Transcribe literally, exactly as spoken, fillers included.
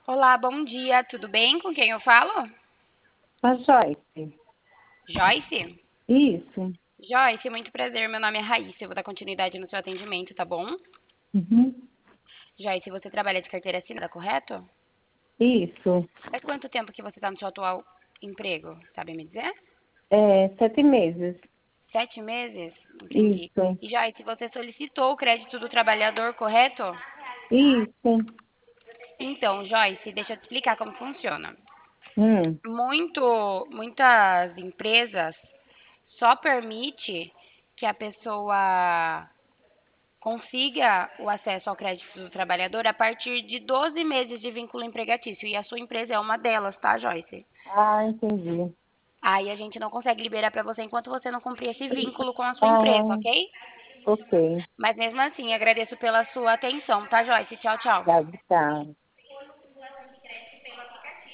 Olá, bom dia, tudo bem? Com quem eu falo? A Joyce. Joyce? Isso. Joyce, muito prazer, meu nome é Raíssa, eu vou dar continuidade no seu atendimento, tá bom? Uhum. Joyce, você trabalha de carteira assinada, correto? Isso. Faz quanto tempo que você está no seu atual emprego, sabe me dizer? É, sete meses. Sete meses? Entendi. Isso. E Joyce, você solicitou o crédito do trabalhador, correto? Isso. Então, Joyce, deixa eu te explicar como funciona. Hum. Muito, muitas empresas só permite que a pessoa consiga o acesso ao crédito do trabalhador a partir de doze meses de vínculo empregatício. E a sua empresa é uma delas, tá, Joyce? Ah, entendi. Aí a gente não consegue liberar para você enquanto você não cumprir esse vínculo com a sua empresa, Ah, ok? ok. Mas mesmo assim, agradeço pela sua atenção, tá, Joyce? Tchau, tchau. Tá, tá.